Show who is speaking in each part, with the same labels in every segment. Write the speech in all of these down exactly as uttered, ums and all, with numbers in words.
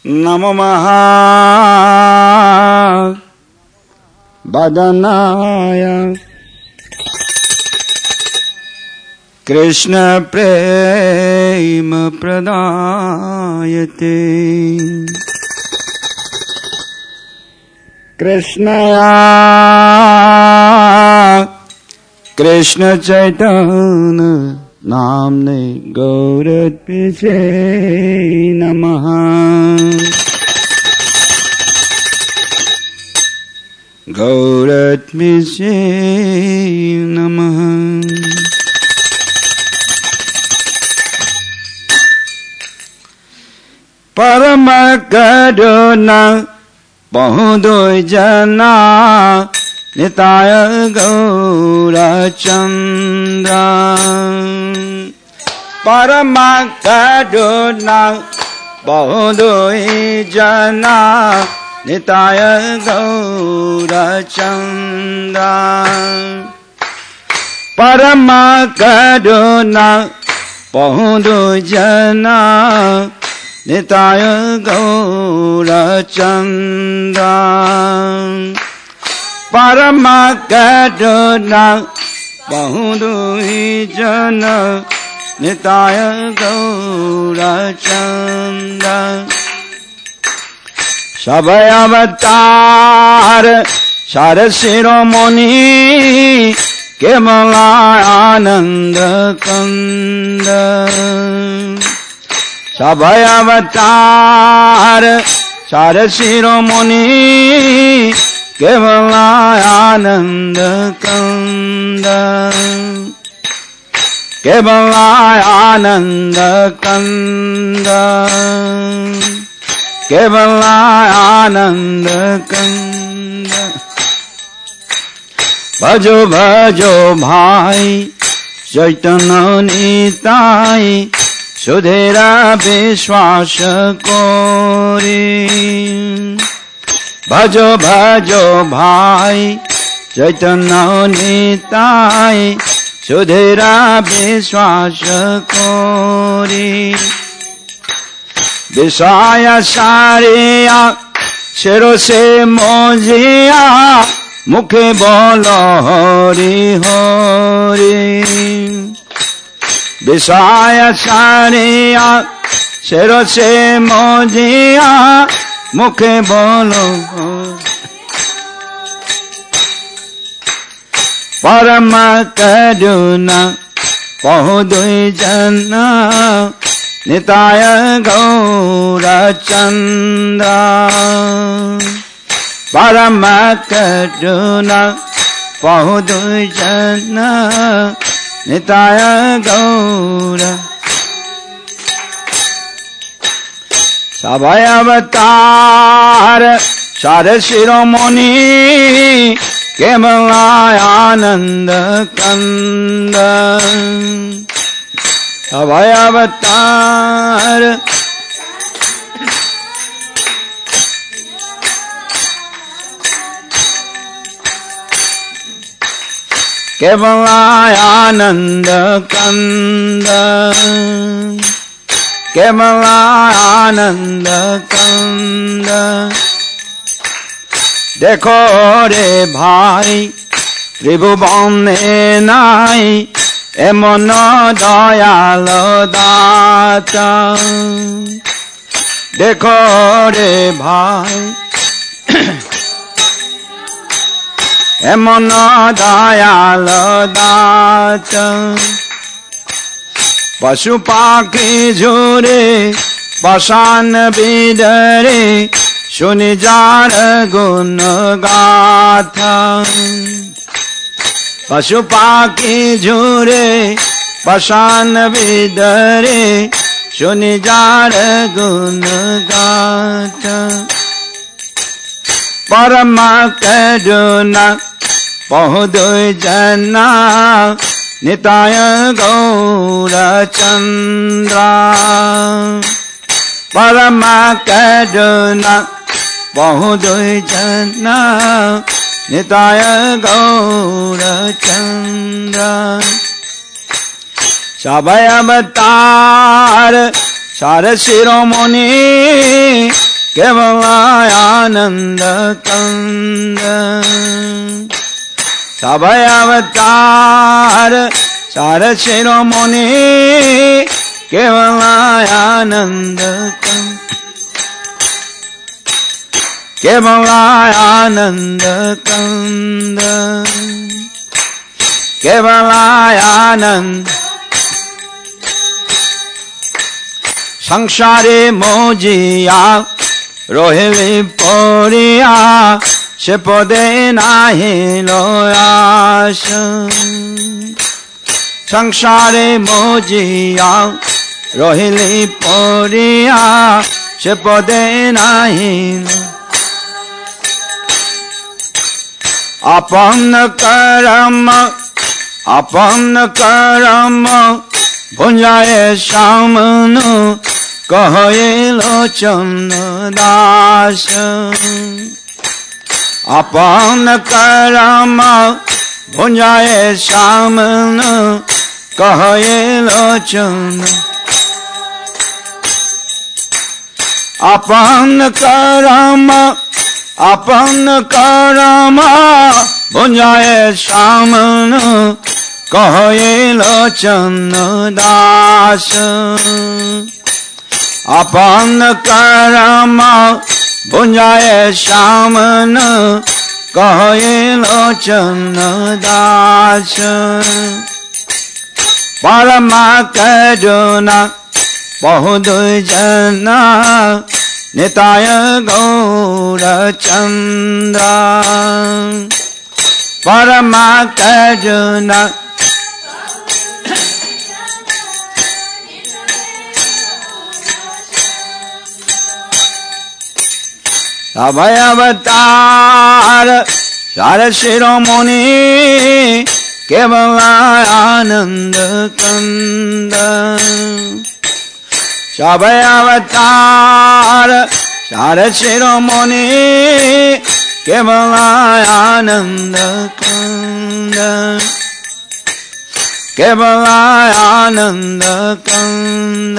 Speaker 1: नमः वदनाय कृष्ण प्रेम प्रदायते कृष्णया कृष्ण चैतन्य नाम्ने गौरत्पिषे नमः। गौरत्पिषे नमः। परम करुणा बहुदोय जना निताय गौरचंद्र। परम करुणा बहुदोय जना निताय गौरचंद्र। परम करुणा बहुदोय जना निताय गौरचंद्र। परम करुणा बहुदोय जना निताय गौरचंद्र। सभय अवतार सार शिरोमणि केवल आनंद कंद। सभय अवतार सार शिरोमणि केवल आनंद कंद। केवल आनंद कंद। केवल आनंद कंद। भजो भजो भाई चैतन्य निताई सुधेरा विश्वास कोरी। भजो भजो भाई चैतन्य निताई सुधेरा विश्वास कोरी। विषय सारिया शिरो से मोजिया मुखे बोलो हरि हरि। विषय सारिया शिरो से मोजिया मुखे बोलो। परम करुणा बहुदोय जना निताय गौरचंद्र। परम करुणा बहुदोय जना निताय गौर। सभय अवतार सार शिरोमणि केवल आनंद कंद। सभय अवतार केवल आनंद कंद। केवल आनंद कंद। देखो रे भाई त्रिभुवने नाई एमन दयाल दाता। देखो रे भाई एमन दयाल दाता। पशु पाखी झुरे पाषाण बिदरे सुनि जार गुण गाथा। पशु पाखी झुरे पाषाण बिदरे सुनि जार गुण गाथा। परम करुणा बहुदोय जना निताय गौरचंद्र। परम करुणा बहुदोय जना निताय गौरचंद्र। सभय अवतार सार शिरोमणि केवलानंद कंद सभय अवतार सार शिरोमणि केवलानंद कंद केवलानंद कंद केवलानंद संसारे मोजिया रोहिली पोरिया से पदे नाही लोयास संसारे मोजिया रोहिली पोरिया से पदे नाही अपन कर्म अपन कर्म भुंजाए सामन कहे लोचन दास अपन कर्म भुंजाए सामन कहे लोचन अपन कर्म अपन कर्म भुंजाए सामन कहे लोचन दास अपन कर्म भुंजाए सामन कहे लोचन दास परमा करुणा बहुत जना निताय गौरचंद्र परमा करुणा सभय अवतार सार शिरोमणि केवलानंद कंद सभय अवतार सार शिरोमणि केवलानंद कंद केवलानंद कंद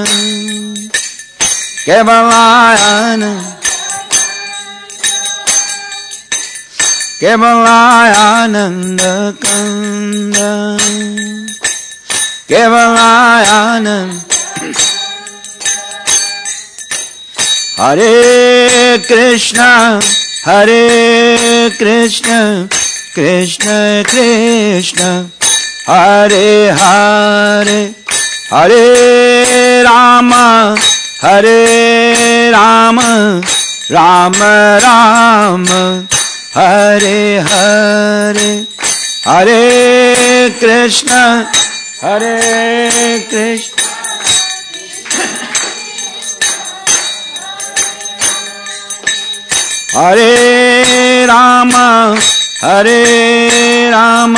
Speaker 1: केवलानंद केवलानंद कंद केवलानंद हरे कृष्ण हरे कृष्ण कृष्ण कृष्ण हरे हरे हरे राम हरे राम राम राम हरे हरे हरे कृष्ण हरे कृष्ण हरे राम हरे राम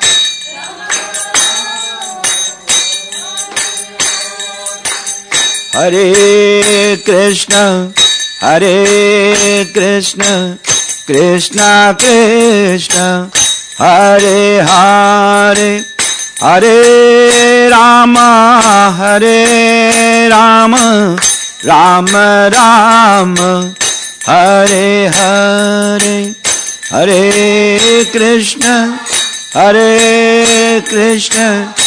Speaker 1: हरे कृष्ण हरे कृष्ण कृष्ण कृष्ण हरे हरे हरे राम हरे राम राम राम हरे हरे हरे कृष्ण हरे कृष्ण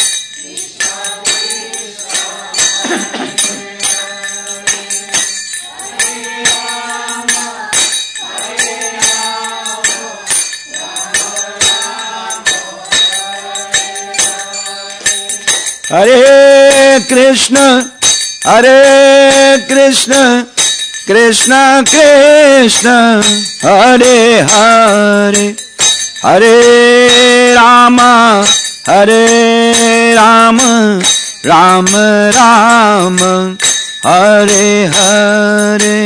Speaker 1: हरे कृष्ण हरे कृष्ण कृष्ण कृष्ण हरे हरे हरे राम हरे राम राम राम हरे हरे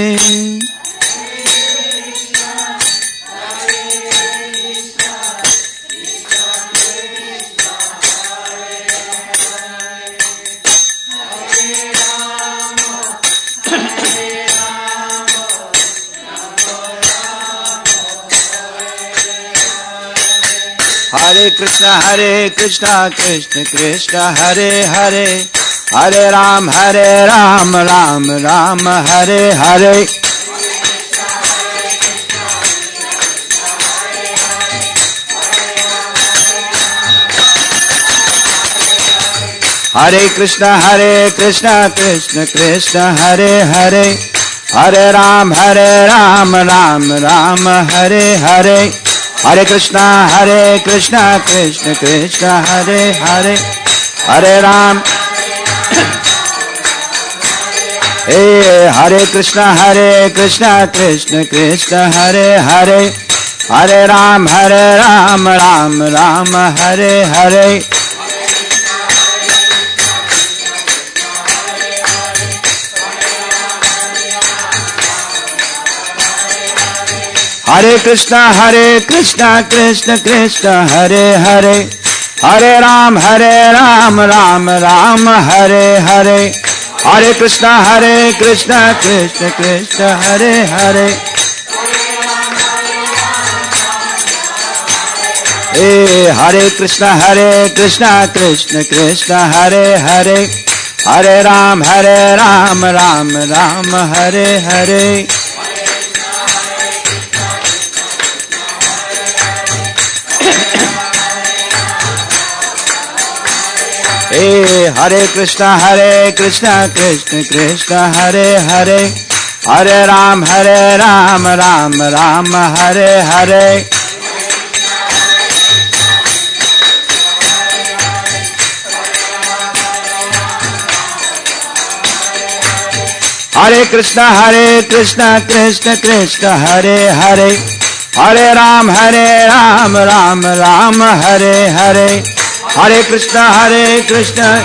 Speaker 1: हरे कृष्ण हरे कृष्ण कृष्ण कृष्ण हरे हरे हरे राम हरे Ram Ram Ram Hare Hare Hare Krishna, Hare Krishna, Krishna Krishna, Hare Hare, Hare Ram, Hare Ram, Ram Ram, Hare Hare, Hare Krishna, Hare Krishna, Krishna Krishna, Hare Hare, Hare Ram. Hey, Hare Krishna, Hare Krishna, Krishna Krishna, Hare Hare, Hare Ram, Hare Ram, Ram Ram, Hare Hare. Hare Krishna, Hare Krishna, Krishna Krishna, Hare Hare, Hare Ram, Hare Ram, Ram Ram, Hare Hare, Hare Krishna, Hare Krishna, Krishna Krishna, Hare Hare. Hey, Hare Krishna, Hare Krishna, Krishna Krishna, Hare Hare, Hare Ram, Hare Ram, Ram Ram, Hare Hare. Hey, Hare Krishna, Hare Krishna, Krishna Krishna, Hare Hare, Hare Ram, Hare Ram, Ram Ram, Hare Hare. Hare Krishna, Hare Krishna, Krishna Krishna, Hare Hare, Hare Ram, Hare Ram, Ram Ram, Hare Hare. Hare Krishna, Hare Krishna.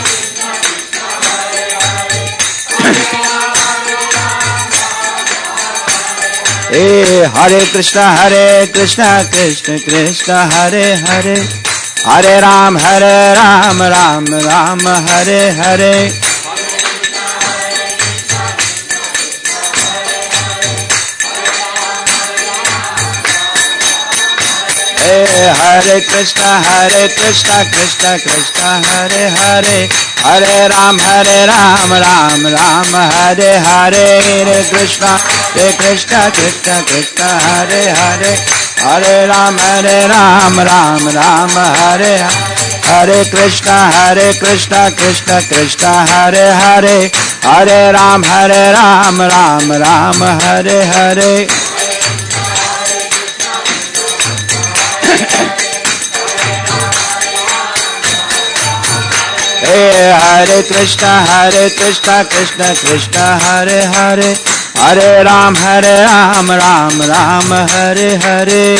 Speaker 1: Hey, Hare Krishna, Hare Krishna, Krishna Krishna, Hare Hare, Hare Ram, Hare Ram, Ram Ram, Hare Hare. Hey, Hare Krishna, Hare Krishna, Krishna Krishna, Hare Hare, Hare Ram, Hare Ram, Ram Ram, Hare Hare. Hare Krishna, Hare Krishna, Krishna Krishna, Hare Hare, Hare Ram, Hare Ram, Ram Ram, Hare Hare. Hare Krishna, Hare Krishna, Krishna Krishna, Hare Hare, Hare Ram, Hare Ram, Ram Ram, Hare Hare. Hey, Hare Krishna, Hare Krishna, Krishna Krishna, Hare Hare, Hare Ram, Hare Ram, Ram Ram, Hare Hare.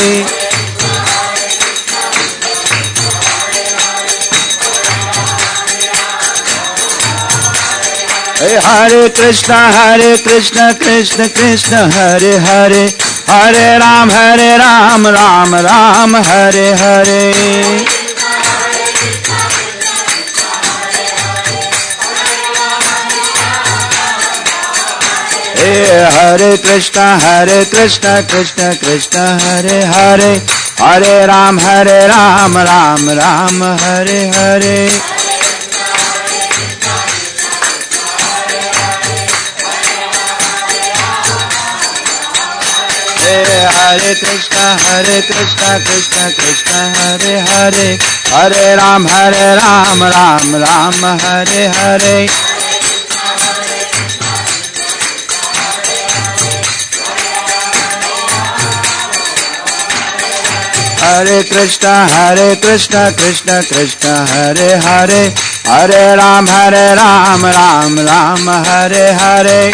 Speaker 1: Hey, Hare Krishna, Hare Krishna, Krishna Krishna, Hare Hare, Hare Ram, Hare Ram, Ram Ram, Hare Hare. Hey, Hare Krishna, Hare Krishna, Krishna Krishna, Hare Hare, Hare Ram, Hare Ram, Ram Ram, Hare Hare. Hey, Hare Krishna, Hare Krishna, Krishna Krishna, Hare Hare, Hare Ram, Hare Ram, Ram Ram, Hare Hare. Hare Krishna, Hare Krishna, Krishna Krishna, Hare Hare, Hare Ram, Hare Ram, Ram Ram, Hare Hare.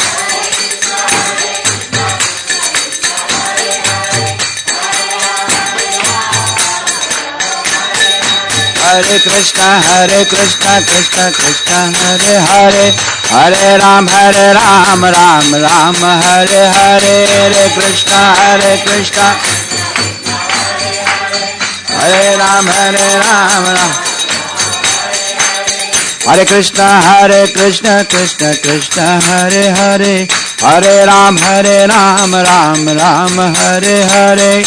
Speaker 1: Hare Krishna, Hare Krishna, Krishna Krishna, Hare Hare, Hare Ram, Hare Ram, Ram Ram, Hare Hare. Hare Krishna, Hare Krishna, Hare Ram, Hare Ram, Ram. Hare Krishna, Hare Krishna, Krishna Krishna, Hare Hare, Hare Ram, Hare Ram, Ram Ram, Hare Hare.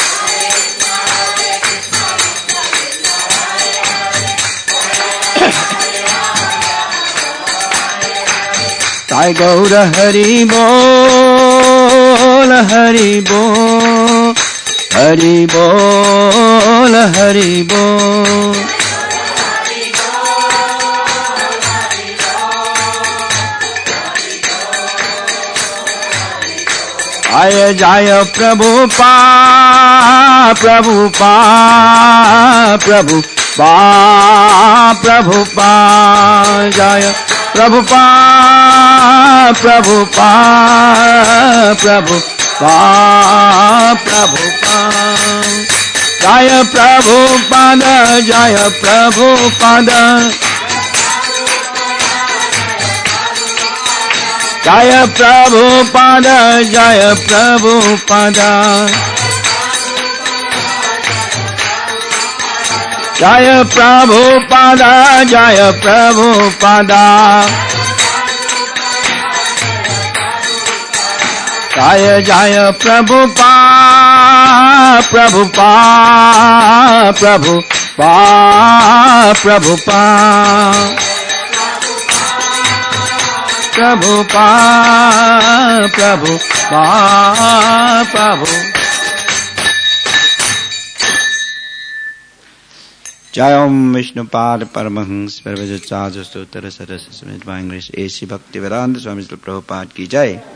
Speaker 1: Jai Gaura Hari Bol, Hari Bol, Hari Bol, Hari Bol. जय जय प्रभुपा प्रभुपा प्रभुपा प्रभुपा जय प्रभुपा प्रभुपा प्रभुपा प्रभुपा जय प्रभुपाद जय प्रभुपाद जय प्रभुपाद जय प्रभुपाद जय प्रभुपाद जय प्रभुपाद जय जय प्रभुपा प्रभुपा प्रभुपा प्रभुपा प्रभुपा प्रभुपा प्रभु जय ओम विष्णुपाद परमहंस सर्वजचार्य स्तोत्र सरस्वती स्वामी भक्ति वेदांत स्वामी प्रभुपाद की जय।